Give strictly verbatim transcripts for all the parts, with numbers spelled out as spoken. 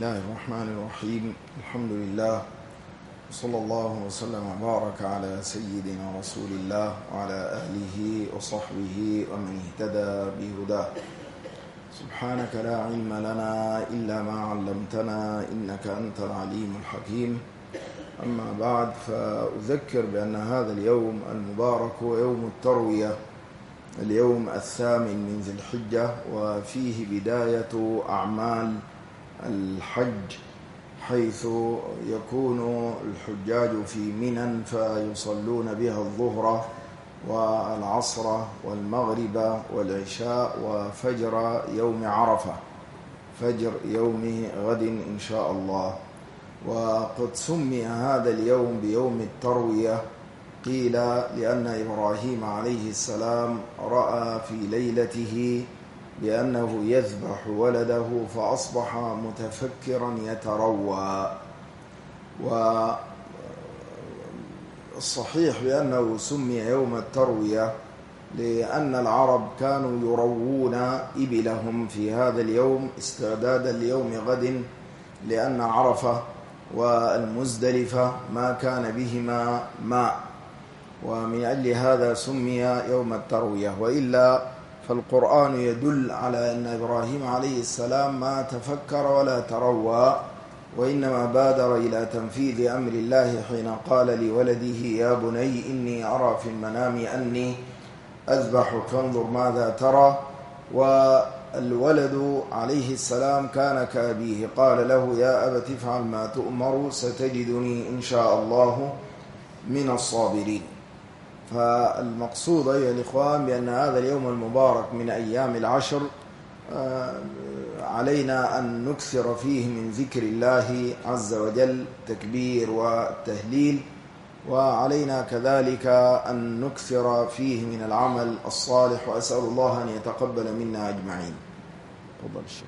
الله الرحمن الرحيم. الحمد لله صلى الله وسلم وبارك على سيدنا رسول الله وعلى آله وصحبه ومن اهتدى بهداه. سبحانك لا علم لنا إلا ما علمتنا إنك أنت العليم الحكيم. أما بعد، فأذكر بأن هذا اليوم المبارك هو يوم التروية، اليوم الثامن من ذي الحجة، وفيه بداية أعمال الحج، حيث يكون الحجاج في منى فيصلون بها الظهر والعصر والمغرب والعشاء وفجر يوم عرفة، فجر يوم غد إن شاء الله. وقد سمي هذا اليوم بيوم التروية، قيل لأن إبراهيم عليه السلام رأى في ليلته بأنه يذبح ولده فأصبح متفكرا يتروى. والصحيح بأنه سمي يوم التروية لأن العرب كانوا يروون إبلهم في هذا اليوم استعدادا ليوم غد، لأن عرفة والمزدلفة ما كان بهما ماء، ومن أجل هذا سمي يوم التروية. وإلا فالقرآن يدل على أن إبراهيم عليه السلام ما تفكر ولا تروى، وإنما بادر إلى تنفيذ أمر الله حين قال لولده: يا بني إني أرى في المنام أني أذبحك فانظر ماذا ترى. والولد عليه السلام كان كأبيه، قال له: يا أبت افعل ما تؤمر ستجدني إن شاء الله من الصابرين. فالمقصود أيها الإخوان بأن هذا اليوم المبارك من أيام العشر علينا أن نكثر فيه من ذكر الله عز وجل، تكبير والتهليل، وعلينا كذلك أن نكثر فيه من العمل الصالح، وأسأل الله أن يتقبل منا أجمعين. تفضل الشيخ.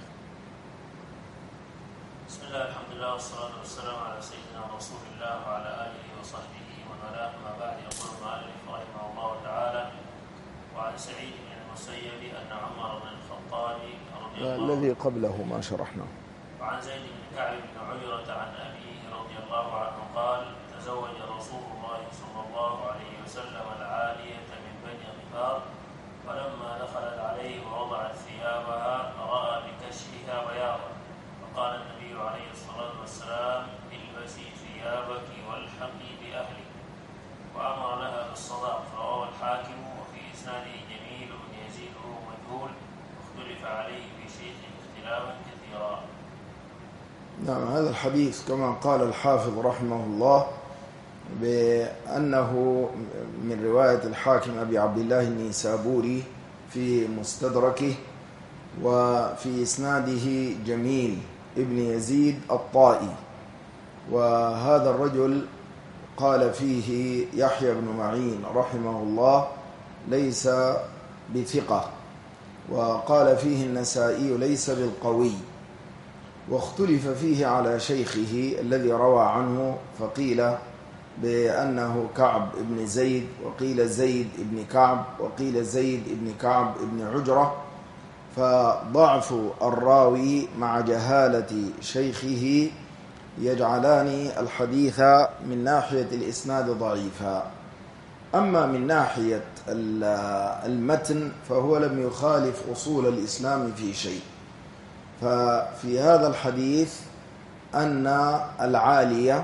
بسم الله، الحمد لله، والصلاة والسلام على سيدنا رسول الله وعلى آله وصحبه ومن والاه. أما بعد، يقول المؤلف رحمه الله تعالى: وعن سعيد بن المسيب أن عمر بن الخطاب رضي الله عنه الذي قبله ما شرحناه. وعن زيد بن كعب بن عجرة عن أبيه رضي الله عنه قال: تزوج رسول الله صلى الله عليه وسلم العالية من بني غفار، ولما دخلت عليه ووضعت ثيابها رأى بكشفها بياضا، فقال النبي عليه الصلاة والسلام: البسي ثيابك والحقي بأهلك، وأمر لها بالصداق. رواه الحاكم، وفي إسناده جميل بن يزيد وهو مجهول، واختلف عليه في شيخ اختلافا كثيرا. نعم، هذا الحديث كما قال الحافظ رحمه الله بأنه من رواية الحاكم أبي عبد الله النيسابوري في مستدركه، وفي إسناده جميل ابن يزيد الطائي، وهذا الرجل قال فيه يحيى بن معين رحمه الله ليس بثقة، وقال فيه النسائي ليس بالقوي، واختلف فيه على شيخه الذي روى عنه، فقيل بأنه كعب بن زيد، وقيل زيد بن كعب، وقيل زيد بن كعب بن عجرة. فضعف الراوي مع جهالة شيخه يجعلان الحديث من ناحية الإسناد ضعيفا. أما من ناحية المتن فهو لم يخالف أصول الإسلام في شيء. ففي هذا الحديث أن العالية،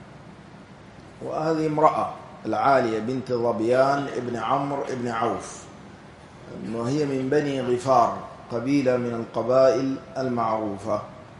وهذه امرأة العالية بنت ظبيان ابن عمرو ابن عوف، وهي من بني غفار، قبيلة من القبائل المعروفة.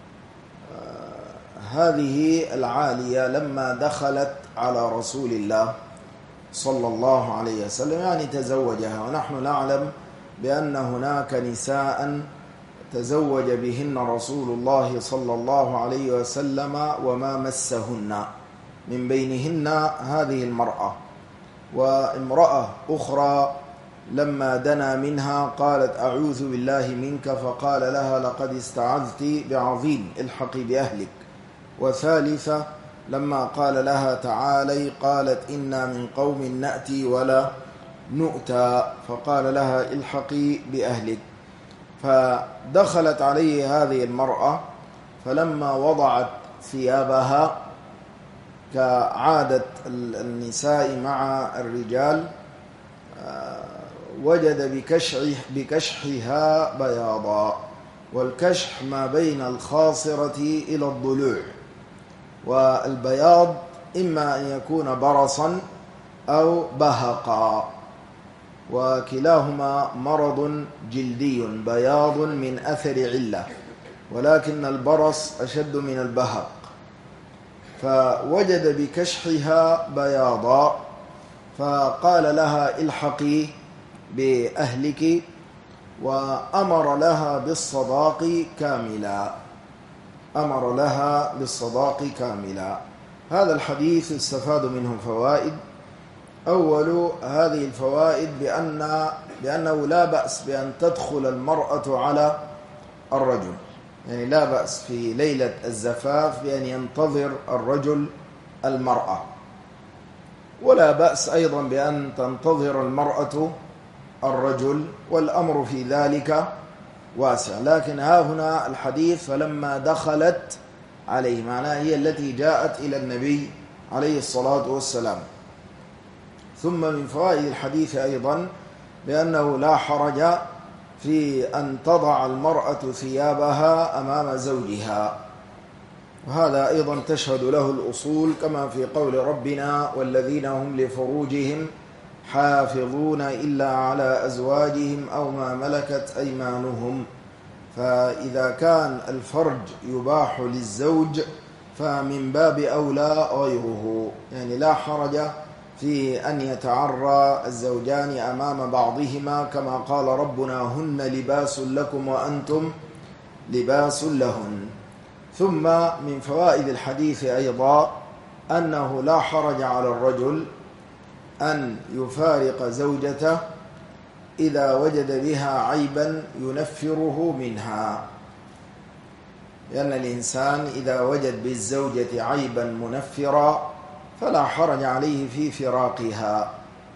هذه العالية لما دخلت على رسول الله صلى الله عليه وسلم يعني تزوجها، ونحن نعلم بأن هناك نساء تزوج بهن رسول الله صلى الله عليه وسلم وما مسهن، من بينهن هذه المرأة. وامرأة أخرى لما دنا منها قالت: أعوذ بالله منك، فقال لها: لقد استعذت بعظيم، الحقي بأهلك. وثالثة لما قال لها: تعالي، قالت: إنا من قوم نأتي ولا نؤتى، فقال لها: الحقي بأهلك. فدخلت عليه هذه المرأة فلما وضعت ثيابها كعادة النساء مع الرجال وجد بكشح بكشحها بياضا، والكشح ما بين الخاصرة إلى الضلوع، والبياض إما أن يكون برصا أو بهقا، وكلاهما مرض جلدي بياض من أثر علة، ولكن البرص أشد من البهق. فوجد بكشحها بياضا فقال لها الحقي بأهلك، وأمر لها بالصداق كاملا أمر لها بالصداق كاملا. هذا الحديث استفاد منه فوائد. أول هذه الفوائد بأن بأنه لا بأس بأن تدخل المرأة على الرجل، يعني لا بأس في ليلة الزفاف بأن ينتظر الرجل المرأة، ولا بأس أيضا بأن تنتظر المرأة الرجل، والأمر في ذلك واسع. لكن ها هنا الحديث فلما دخلت عليه، معناها هي التي جاءت إلى النبي عليه الصلاة والسلام. ثم من فوائد الحديث أيضا بأنه لا حرج في أن تضع المرأة ثيابها أمام زوجها، وهذا أيضا تشهد له الأصول كما في قول ربنا والذين هم لفروجهم حافظون إلا على أزواجهم أو ما ملكت أيمانهم. فإذا كان الفرج يباح للزوج فمن باب أولى غيره، يعني لا حرج في أن يتعرى الزوجان أمام بعضهما، كما قال ربنا هن لباس لكم وأنتم لباس لهن. ثم من فوائد الحديث أيضا أنه لا حرج على الرجل أن يفارق زوجته إذا وجد بها عيبا ينفره منها، لأن الإنسان إذا وجد بالزوجة عيبا منفرا فلا حرج عليه في فراقها.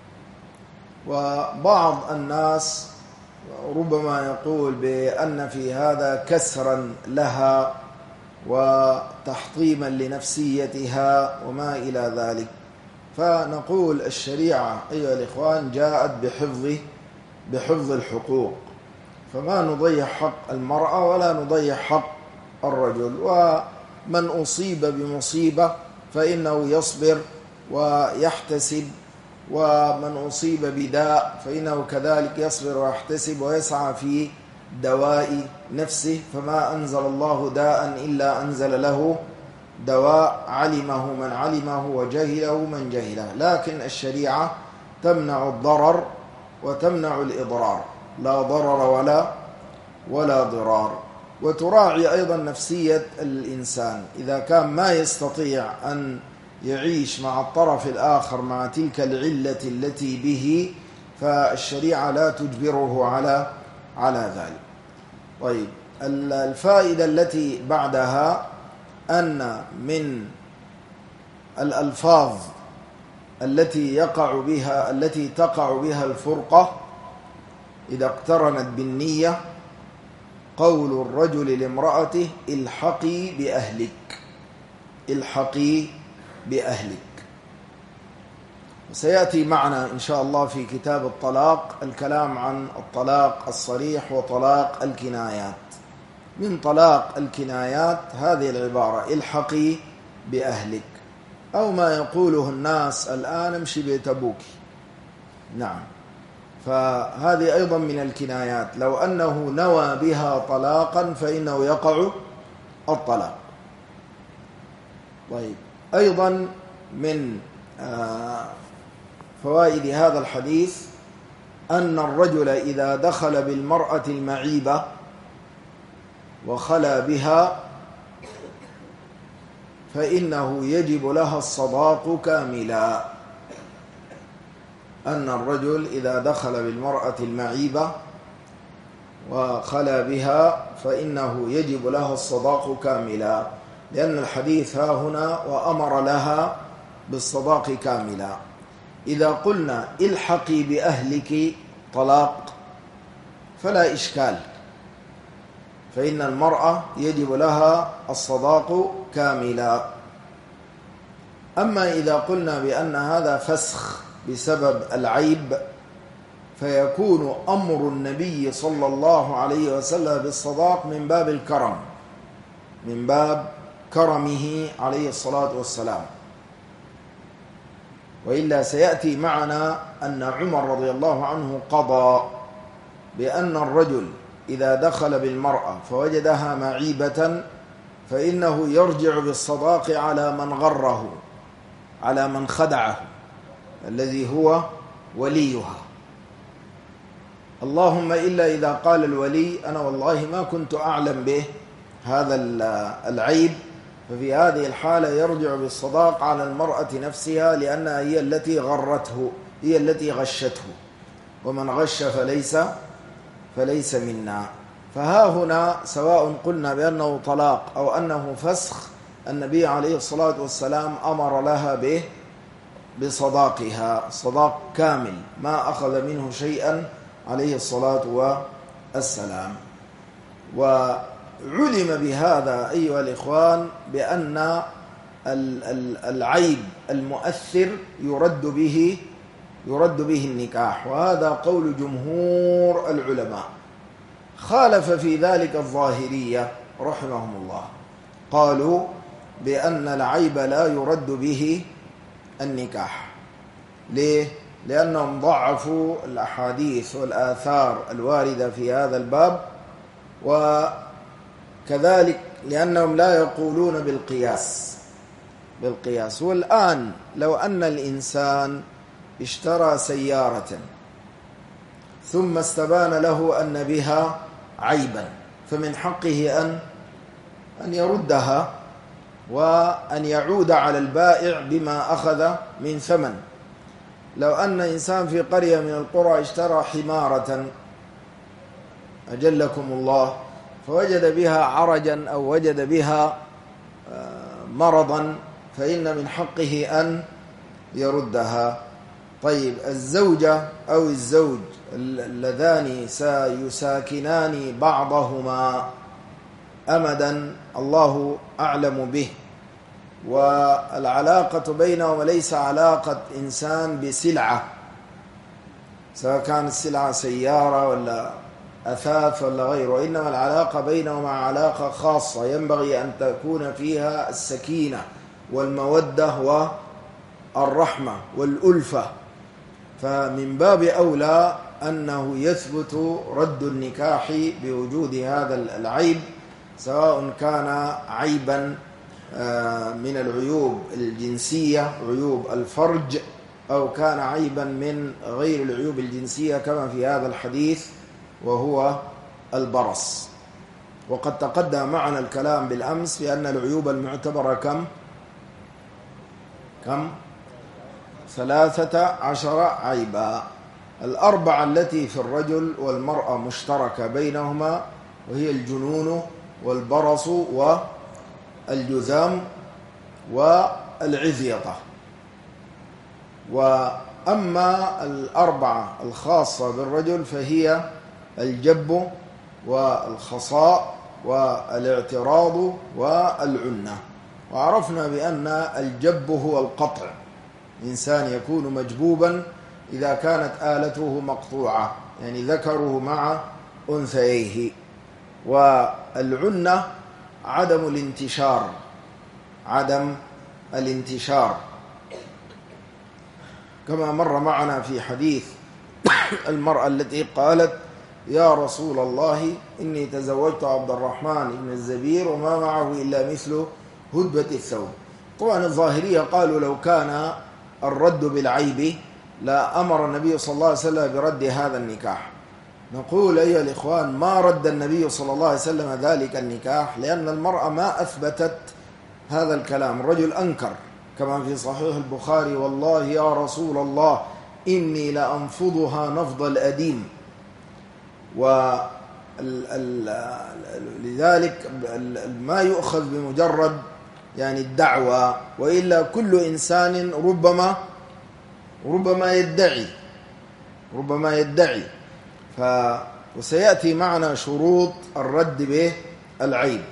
وبعض الناس ربما يقول بأن في هذا كسرا لها وتحطيما لنفسيتها وما إلى ذلك، فنقول الشريعة أيها الإخوان جاءت بحفظ بحفظ الحقوق، فما نضيع حق المرأة ولا نضيع حق الرجل. ومن أصيب بمصيبة فإنه يصبر ويحتسب، ومن أصيب بداء فإنه كذلك يصبر ويحتسب ويسعى في دواء نفسه. فما أنزل الله داء إلا أنزل له دواء، علمه من علمه وجهله من جهله. لكن الشريعة تمنع الضرر وتمنع الإضرار، لا ضرر ولا ولا ضرار. وتراعي أيضا نفسية الإنسان، إذا كان ما يستطيع أن يعيش مع الطرف الآخر مع تلك العلة التي به، فالشريعة لا تجبره على على ذلك. طيب، الفائدة التي بعدها أن من الألفاظ التي يقع بها التي تقع بها الفرقة إذا اقترنت بالنية قول الرجل لامرأته الحقي بأهلك، الحقي بأهلك. وسيأتي معنا إن شاء الله في كتاب الطلاق الكلام عن الطلاق الصريح وطلاق الكنايات. من طلاق الكنايات هذه العبارة الحقي بأهلك، أو ما يقوله الناس الآن امشي بيت أبوك. نعم، فهذه أيضا من الكنايات، لو أنه نوى بها طلاقا فإنه يقع الطلاق. طيب، أيضا من فوائد هذا الحديث أن الرجل إذا دخل بالمرأة المعيبة وخلى بها فإنه يجب لها الصداق كاملا. أن الرجل إذا دخل بالمرأة المعيبة وخلى بها فإنه يجب لها الصداق كاملا، لأن الحديث ها هنا وأمر لها بالصداق كاملا. إذا قلنا الحقي بأهلك طلاق فلا إشكال، فإن المرأة يجب لها الصداق كاملا. أما إذا قلنا بأن هذا فسخ بسبب العيب فيكون أمر النبي صلى الله عليه وسلم بالصداق من باب الكرم، من باب كرمه عليه الصلاة والسلام. وإلا سيأتي معنا أن عمر رضي الله عنه قضى بأن الرجل إذا دخل بالمرأة فوجدها معيبة فإنه يرجع بالصداق على من غره، على من خدعه، الذي هو وليها. اللهم إلا إذا قال الولي أنا والله ما كنت أعلم به هذا العيب، ففي هذه الحالة يرجع بالصداق على المرأة نفسها، لأنها هي التي غرته، هي التي غشته، ومن غش فليس فليس منا. فها هنا سواء قلنا بأنه طلاق أو أنه فسخ، النبي عليه الصلاة والسلام أمر لها به بصداقها، صداق كامل ما أخذ منه شيئا عليه الصلاة والسلام. وعلم بهذا أيها الإخوان بأن العيب المؤثر يرد به يرد به النكاح، وهذا قول جمهور العلماء. خالف في ذلك الظاهرية رحمهم الله، قالوا بأن العيب لا يرد به النكاح. ليه؟ لأنهم ضعفوا الأحاديث والآثار الواردة في هذا الباب، وكذلك لأنهم لا يقولون بالقياس بالقياس. والآن لو أن الإنسان اشترى سيارة ثم استبان له أن بها عيبا، فمن حقه أن أن يردها وأن يعود على البائع بما أخذ من ثمن. لو أن إنسان في قرية من القرى اشترى حمارة أجلكم الله فوجد بها عرجا أو وجد بها مرضا، فإن من حقه أن يردها. طيب الزوجة أو الزوج اللذان سيساكنان بعضهما أمدا الله أعلم به، والعلاقة بينهما ليس علاقة إنسان بسلعة، سواء كانت السلعة سيارة ولا أثاث ولا غيره، وإنما العلاقة بينهما علاقة خاصة ينبغي أن تكون فيها السكينة والمودة والرحمة والألفة. فمن باب أولى أنه يثبت رد النكاح بوجود هذا العيب، سواء كان عيبا من العيوب الجنسية، عيوب الفرج، أو كان عيبا من غير العيوب الجنسية كما في هذا الحديث وهو البرص. وقد تقدم معنا الكلام بالأمس بأن العيوب المعتبرة كم كم ثلاثة عشر عيبا. الأربعة التي في الرجل والمرأة مشتركة بينهما، وهي الجنون والبرص والجذام والعذيطة. وأما الأربعة الخاصة بالرجل فهي الجب والخصاء والاعتراض والعنة. وعرفنا بأن الجب هو القطع، إنسان يكون مجبوبا إذا كانت آلته مقطوعة، يعني ذكره مع أنثيه. والعنة عدم الانتشار، عدم الانتشار كما مر معنا في حديث المرأة التي قالت يا رسول الله إني تزوجت عبد الرحمن بن الزبير وما معه إلا مثل هدبة الثوب. طبعا الظاهرية قالوا لو كان الرد بالعيب لا أمر النبي صلى الله عليه وسلم برد هذا النكاح. نقول أيها الإخوان ما رد النبي صلى الله عليه وسلم ذلك النكاح، لأن المرأة ما أثبتت هذا الكلام. الرجل أنكر كما في صحيح البخاري والله يا رسول الله إني لأنفضها نفض الأديم. ولذلك ما يؤخذ بمجرد يعني الدعوة، وإلا كل إنسان ربما ربما يدعي ربما يدعي وسيأتي معنا شروط الرد به العيب.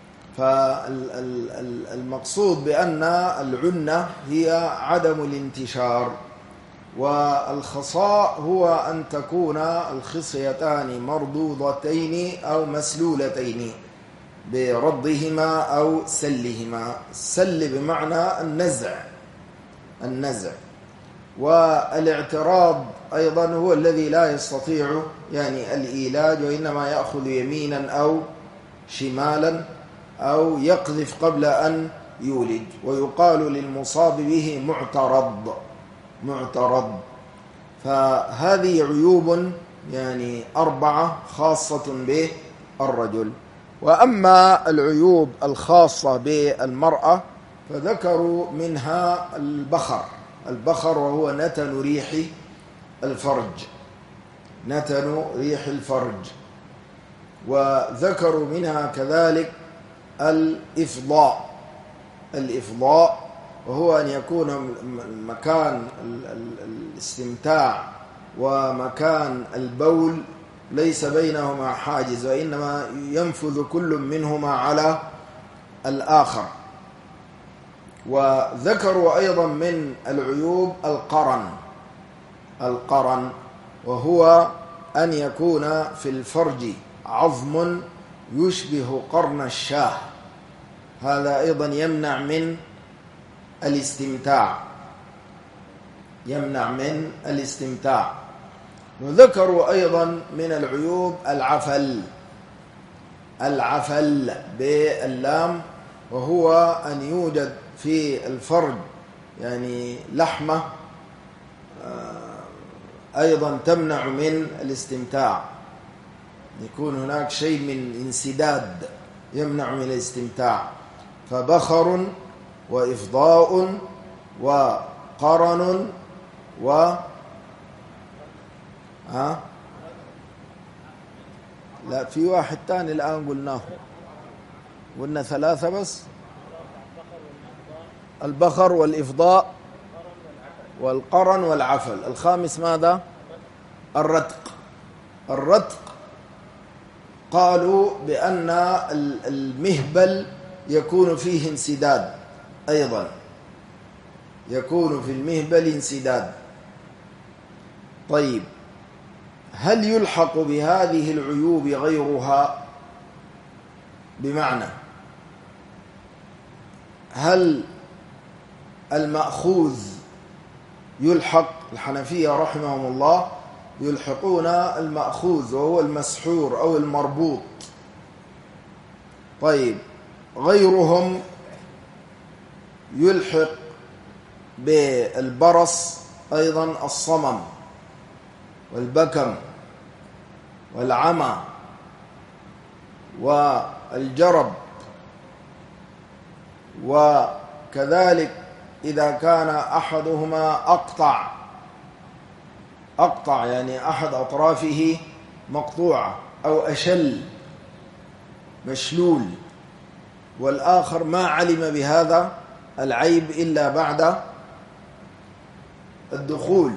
فالمقصود بأن العنة هي عدم الانتشار، والخصاء هو أن تكون الخصيتان مردودتين أو مسلولتين بردهما أو سلهما. السل بمعنى النزع النزع والاعتراض أيضا هو الذي لا يستطيع يعني الإيلاج، وإنما يأخذ يمينا أو شمالا أو يقذف قبل أن يولج، ويقال للمصاب به معترض معترض. فهذه عيوب يعني أربعة خاصة بالرجل. وأما العيوب الخاصة بالمرأة فذكروا منها البخر البخر وهو نتن ريح الفرج نتن ريح الفرج وذكروا منها كذلك الإفضاء الإفضاء وهو أن يكون مكان الاستمتاع ومكان البول ليس بينهما حاجز، وإنما ينفذ كل منهما على الآخر. وذكروا أيضا من العيوب القرن القرن وهو أن يكون في الفرج عظم يشبه قرن الشاه، هذا أيضا يمنع من الاستمتاع يمنع من الاستمتاع. وذكروا أيضا من العيوب العفل العفل باللام، وهو أن يوجد في الفرج يعني لحمة أيضا تمنع من الاستمتاع، يكون هناك شيء من انسداد يمنع من الاستمتاع. فبخر وإفضاء وقرن و ها لا في واحد تاني الآن قلناه قلنا ثلاثة بس، البخر والإفضاء والقرن والعفل. الخامس ماذا؟ الرتق الرتق قالوا بأن المهبل يكون فيه انسداد، أيضا يكون في المهبل انسداد. طيب، هل يلحق بهذه العيوب غيرها؟ بمعنى هل المأخوذ يلحق؟ الحنفية رحمهم الله يلحقون المأخوذ وهو المسحور أو المربوط. طيب، غيرهم يلحق بالبرص أيضا الصمم والبكم والعمى والجرب، وكذلك إذا كان أحدهما أقطع أقطع يعني أحد أطرافه مقطوعة أو أشل مشلول، والآخر ما علم بهذا العيب إلا بعد الدخول،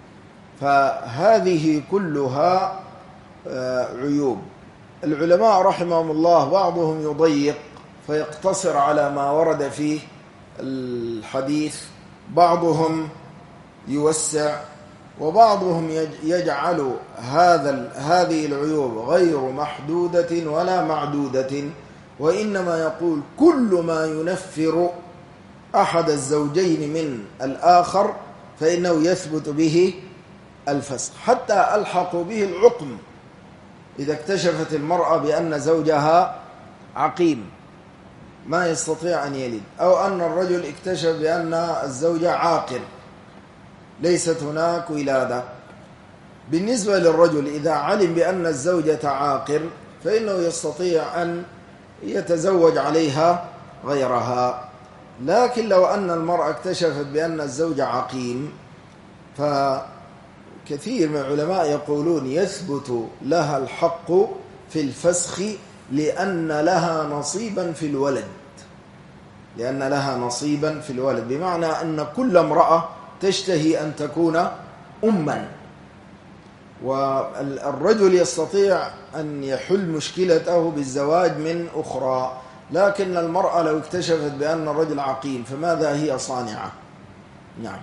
فهذه كلها عيوب. العلماء رحمهم الله بعضهم يضيق فيقتصر على ما ورد فيه الحديث، بعضهم يوسع، وبعضهم يجعل هذا هذه العيوب غير محدودة ولا معدودة، وإنما يقول كل ما ينفر أحد الزوجين من الآخر فإنه يثبت به الفسخ. حتى ألحقوا به العقم، إذا اكتشفت المرأة بأن زوجها عقيم ما يستطيع أن يلد، أو أن الرجل اكتشف بأن الزوجة عاقر ليست هناك ولادة. بالنسبة للرجل إذا علم بأن الزوجة عاقر فإنه يستطيع أن يتزوج عليها غيرها. لكن لو أن المرأة اكتشفت بأن الزوج عقيم فكثير من العلماء يقولون يثبت لها الحق في الفسخ لأن لها نصيبا في الولد لأن لها نصيبا في الولد بمعنى أن كل امرأة تشتهي أن تكون أما، والرجل يستطيع أن يحل مشكلته بالزواج من أخرى، لكن المرأة لو اكتشفت بأن الرجل عقيم فماذا هي صانعة؟ نعم.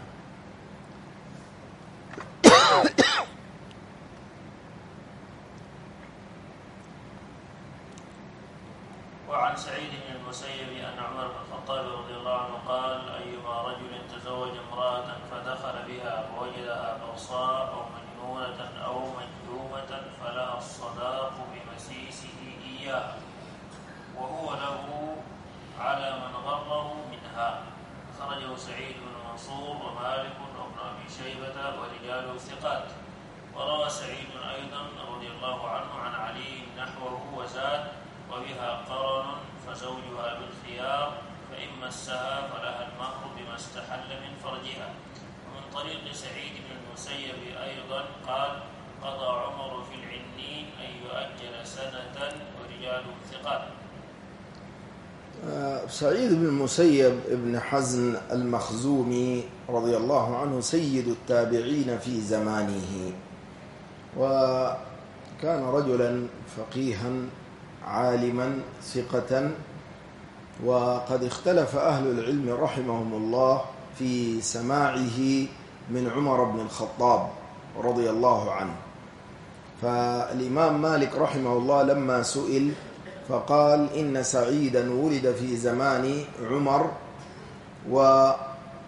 وعن سعيد بن المسيب أن عمر بن الخطاب رضي الله عنه قال: أيما رجل تزوج امرأة فدخل بها فوجدها بغصاء أو مجنونة أو مجذومة فلها الصداق بمسيسه إياها وهو له على من غره منها. خرجه سعيد بن منصور ومالك وابن أبي شيبة ورجاله ثقات. وروى سعيد أيضا رضي الله عنه عن علي نحوه وزاد: وبها قرن فزوجها بالخيار فإن مسها فلها المهر بما استحل من فرجها. ومن طريق سعيد بن المسيب أيضا قال: قضى عمر في العنين أن يؤجل سنة ورجاله ثقات. سعيد بن المسيب ابن حزن المخزومي رضي الله عنه سيد التابعين في زمانه، وكان رجلا فقيها عالما ثقة، وقد اختلف أهل العلم رحمهم الله في سماعه من عمر بن الخطاب رضي الله عنه. فالإمام مالك رحمه الله لما سئل فقال: إن سعيدا ولد في زمان عمر وما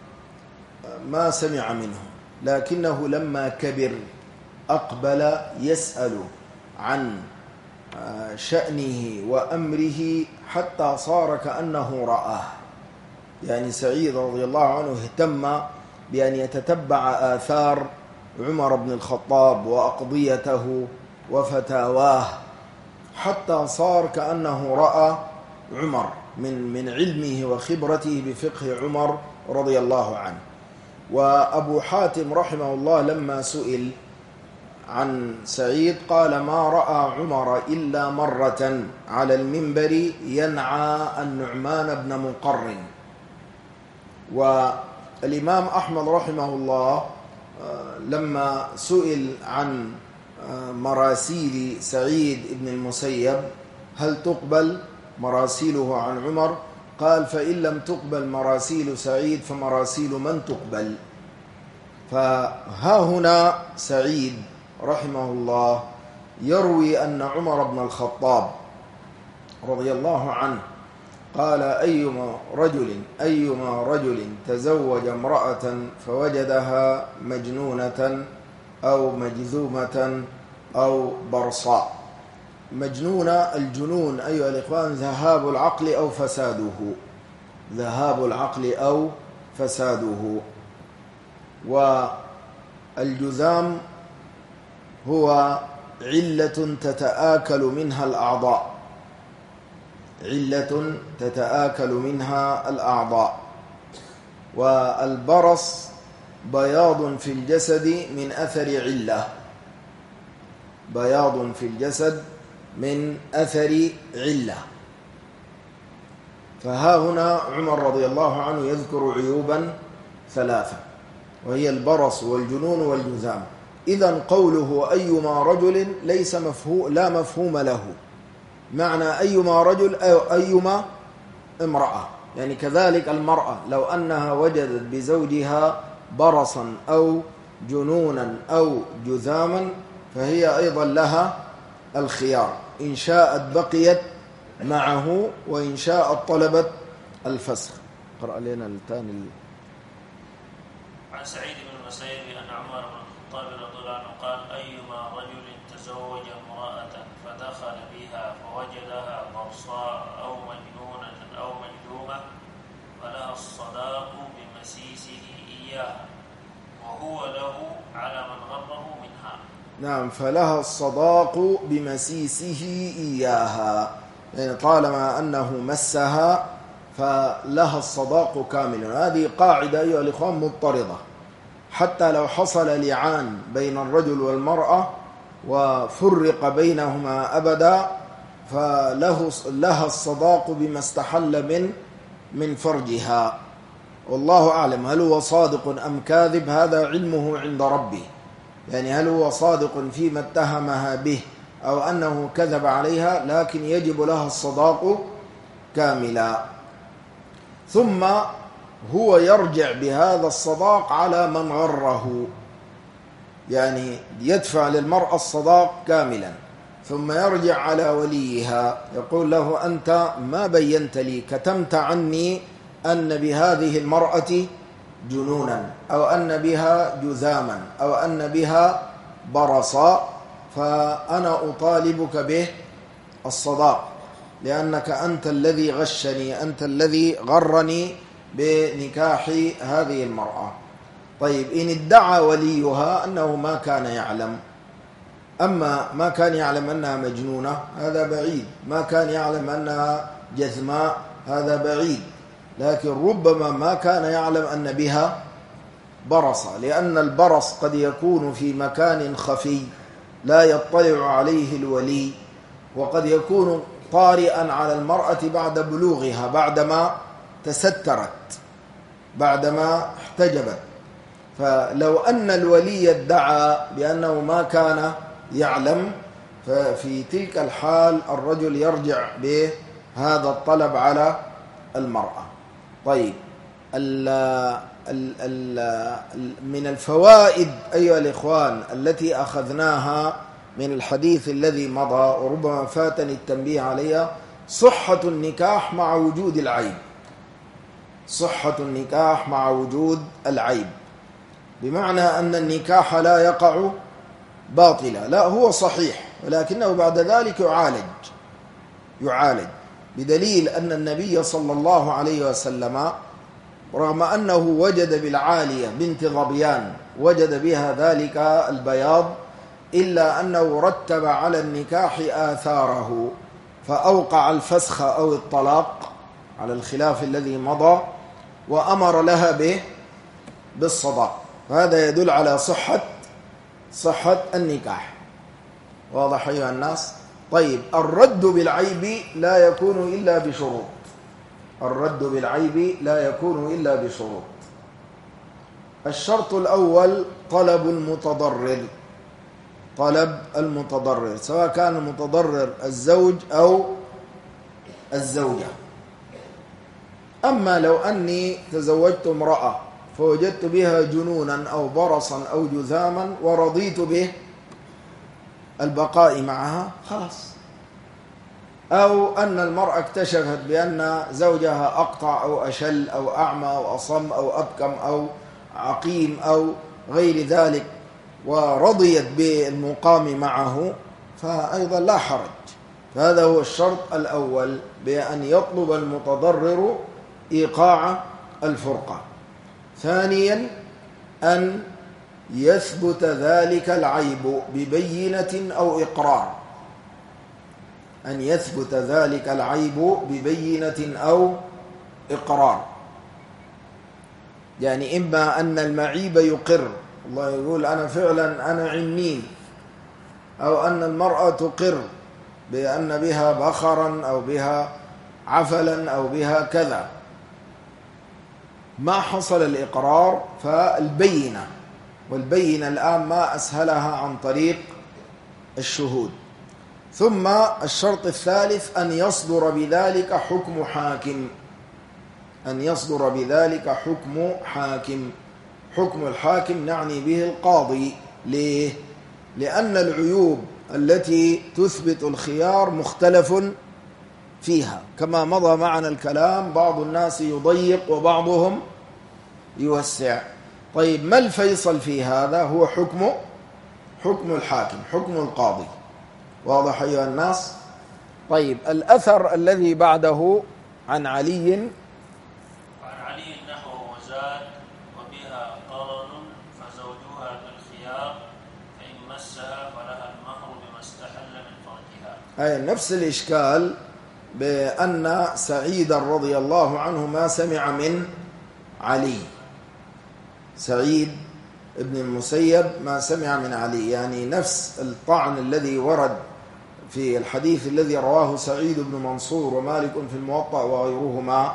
سمع منه، لكنه لما كبر أقبل يسأل عن شأنه وأمره حتى صار كأنه رآه. يعني سعيد رضي الله عنه اهتم بأن يتتبع آثار عمر بن الخطاب وأقضيته وفتاواه حتى صار كأنه رأى عمر من من علمه وخبرته بفقه عمر رضي الله عنه. وأبو حاتم رحمه الله لما سئل عن سعيد قال: ما رأى عمر إلا مرة على المنبر ينعى النعمان بن مقرن. والإمام أحمد رحمه الله لما سئل عن مراسيل سعيد بن المسيب هل تقبل مراسيله عن عمر، قال: فإن لم تقبل مراسيل سعيد فمراسيل من تقبل. فها هنا سعيد رحمه الله يروي أن عمر بن الخطاب رضي الله عنه قال: أيما رجل أيما رجل تزوج امرأة فوجدها مجنونة أو مجذومة أو برصاء. مجنونة الجنون أيها الإخوان ذهاب العقل أو فساده، ذهاب العقل أو فساده. والجذام هو علة تتآكل منها الأعضاء، علة تتآكل منها الأعضاء. والبرص بياض في الجسد من أثر علة، بياض في الجسد من أثر علة. فها هنا عمر رضي الله عنه يذكر عيوبا ثلاثة، وهي البرص والجنون والجذام. إذن قوله أيما رجل ليس مفهوم، لا مفهوم له. معنى أيما رجل أو أيما امرأة، يعني كذلك المرأة لو أنها وجدت بزوجها برصا أو جنونا أو جذاما فهي أيضا لها الخيار، إن شاءت بقيت معه وإن شاءت طلبت الفسخ. قرأ لنا الثاني. عن سعيد بن المسيب أن عمر بن الخطاب رضي الله عنه قال: أيما رجل تزوج امرأة فدخل بها فوجدها برصاء أو مجنونة أو مجذومة فلها الصداق بمسيسه إياها وهو له على من غره منها. نعم، فلها الصداق بمسيسه إياها، يعني طالما أنه مسها فلها الصداق كاملا. هذه قاعدة أيها الإخوان مضطردة، حتى لو حصل لعان بين الرجل والمرأة وفرق بينهما أبدا فله لها الصداق بما استحل من من فرجها. والله أعلم هل هو صادق أم كاذب، هذا علمه عند ربه، يعني هل هو صادق فيما اتهمها به أو أنه كذب عليها، لكن يجب لها الصداق كاملا. ثم هو يرجع بهذا الصداق على من غره، يعني يدفع للمرأة الصداق كاملا، ثم يرجع على وليها يقول له أنت ما بينت لي، كتمت عني أن بهذه المرأة جنونا أو أن بها جذاما أو أن بها برصا، فأنا أطالبك به الصداق لأنك أنت الذي غشني، أنت الذي غرني بنكاح هذه المرأة. طيب إن ادعى وليها أنه ما كان يعلم، أما ما كان يعلم أنها مجنونة هذا بعيد، ما كان يعلم أنها جثماء هذا بعيد، لكن ربما ما كان يعلم أن بها برصة، لأن البرص قد يكون في مكان خفي لا يطلع عليه الولي، وقد يكون طارئا على المرأة بعد بلوغها، بعدما تسترت، بعدما احتجبت. فلو أن الولي ادعى بأنه ما كان يعلم، ففي تلك الحال الرجل يرجع بهذا الطلب على المرأة. طيب ال ال ال من الفوائد أيها الإخوان التي أخذناها من الحديث الذي مضى وربما فاتني التنبيه عليها، صحة النكاح مع وجود العيب، صحة النكاح مع وجود العيب، بمعنى أن النكاح لا يقع باطلا، لا هو صحيح، ولكنه بعد ذلك يعالج يعالج بدليل أن النبي صلى الله عليه وسلم رغم أنه وجد بالعالية بنت ظبيان وجد بها ذلك البياض، إلا أنه رتب على النكاح آثاره، فأوقع الفسخ أو الطلاق على الخلاف الذي مضى، وأمر لها به بالصداق، وهذا يدل على صحة صحة النكاح. واضح أيها الناس؟ طيب الرد بالعيب لا يكون إلا بشروط، الرد بالعيب لا يكون إلا بشروط. الشرط الأول طلب المتضرر، طلب المتضرر سواء كان المتضرر الزوج أو الزوجة. أما لو أني تزوجت امرأة فوجدت بها جنونا أو برصا أو جذاما ورضيت به البقاء معها خلاص، أو أن المرأة اكتشفت بأن زوجها أقطع أو أشل أو أعمى أو أصم أو أبكم أو عقيم أو غير ذلك ورضيت بالمقام معه، فأيضا لا حرج. فهذا هو الشرط الأول، بأن يطلب المتضرر إيقاع الفرقة. ثانيا أن يثبت ذلك العيب ببينة أو إقرار، أن يثبت ذلك العيب ببينة أو إقرار، يعني إما أن المعيب يقر، الله يقول أنا فعلا أنا عنين، أو أن المرأة تقر بأن بها بخرا أو بها عفلا أو بها كذا. ما حصل الإقرار فالبينة، والبينة الآن ما أسهلها عن طريق الشهود. ثم الشرط الثالث أن يصدر بذلك حكم حاكم، أن يصدر بذلك حكم حاكم. حكم الحاكم نعني به القاضي. ليه؟ لأن العيوب التي تثبت الخيار مختلف فيها، كما مضى معنا الكلام، بعض الناس يضيق وبعضهم يوسع. طيب ما الفيصل في هذا؟ هو حكم حكم الحاكم، حكم القاضي. واضح أيها الناس؟ طيب الأثر الذي بعده عن علي، وعن علي نحوه وزاد وبها قرن فزوجها بالخيار فإن مسها فلها المهر بما استحل من فرجها. أي نفس الإشكال، بأن سعيد رضي الله عنه ما سمع من علي، سعيد ابن المسيب ما سمع من علي، يعني نفس الطعن الذي ورد في الحديث الذي رواه سعيد بن منصور ومالك في الموطأ وغيرهما،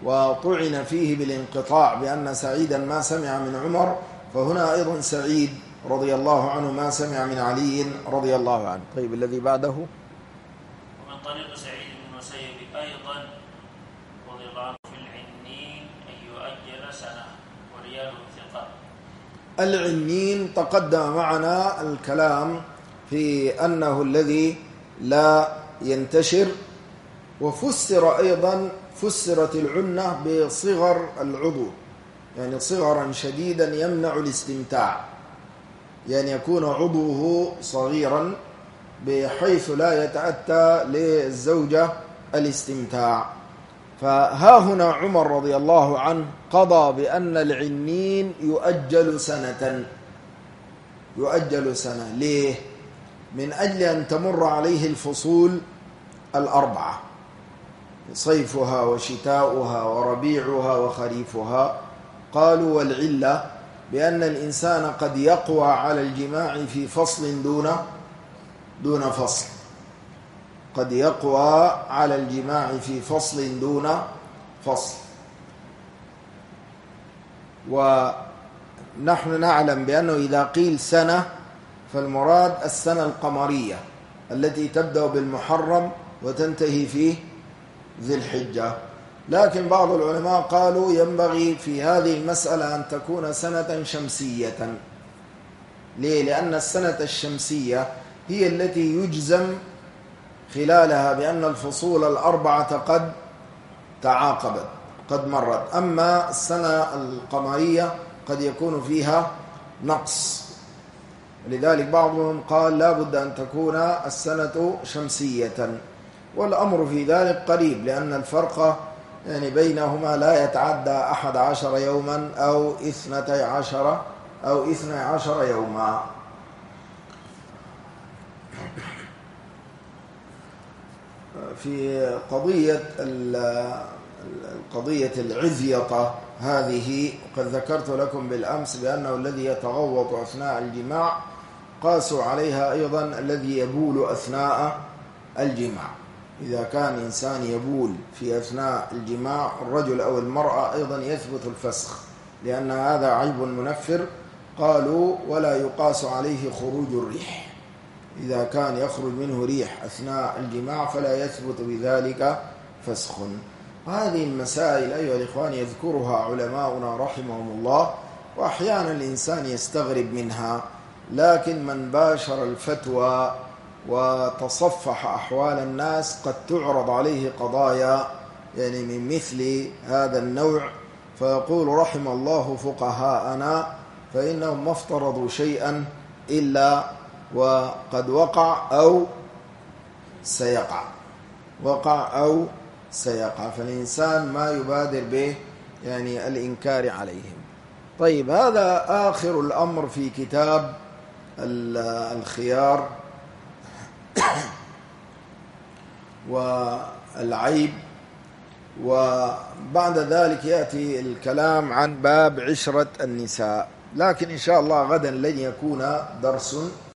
وطعن فيه بالانقطاع بأن سعيدا ما سمع من عمر، فهنا أيضا سعيد رضي الله عنه ما سمع من علي رضي الله عنه. طيب الذي بعده. ومن طريق سعيد بن المسيب أيضا رضي الله عنه في العنين أن يؤجل سنة ورياله ثقة. العنين تقدم معنا الكلام في أنه الذي لا ينتشر، وفسر أيضا فسرت العنة بصغر العضو، يعني صغرا شديدا يمنع الاستمتاع، يعني يكون عضوه صغيرا بحيث لا يتأتى للزوجة الاستمتاع. فها هنا عمر رضي الله عنه قضى بأن العنين يؤجل سنة، يؤجل سنة. ليه؟ من أجل أن تمر عليه الفصول الأربعة، صيفها وشتاؤها وربيعها وخريفها. قالوا والعلة بأن الإنسان قد يقوى على الجماع في فصل دون دون فصل، قد يقوى على الجماع في فصل دون فصل. ونحن نعلم بأنه إذا قيل سنة فالمراد السنة القمرية التي تبدأ بالمحرم وتنتهي في ذي الحجة. لكن بعض العلماء قالوا ينبغي في هذه المسألة أن تكون سنة شمسية. ليه؟ لأن السنة الشمسية هي التي يجزم خلالها بأن الفصول الأربعة قد تعاقبت، قد مرت. أما السنة القمرية قد يكون فيها نقص، لذلك بعضهم قال لا بد أن تكون السنة شمسية، والأمر في ذلك قريب، لأن الفرق يعني بينهما لا يتعدى أحد عشر يوما أو اثنتي عشر أو اثني عشر يوما. في قضية القضية العذيطة هذه قد ذكرت لكم بالأمس بأنه الذي يتغوط أثناء الجماع قاسوا عليها أيضا الذي يبول أثناء الجماع. إذا كان إنسان يبول في أثناء الجماع الرجل أو المرأة أيضا يثبت الفسخ، لأن هذا عيب منفر. قالوا ولا يقاس عليه خروج الريح، إذا كان يخرج منه ريح أثناء الجماع فلا يثبت بذلك فسخ. هذه المسائل أيها الإخوان يذكرها علماؤنا رحمهم الله، وأحيانا الإنسان يستغرب منها، لكن من باشر الفتوى وتصفح أحوال الناس قد تعرض عليه قضايا يعني من مثل هذا النوع، فيقول رحم الله فقهاءنا فإنهم ما افترضوا شيئا إلا وقد وقع أو سيقع، وقع أو سيقع، فالإنسان ما يبادر به يعني الإنكار عليهم. طيب، هذا آخر الأمر في كتاب الخيار والعيب، وبعد ذلك يأتي الكلام عن باب عشرة النساء. لكن إن شاء الله غدا لن يكون درس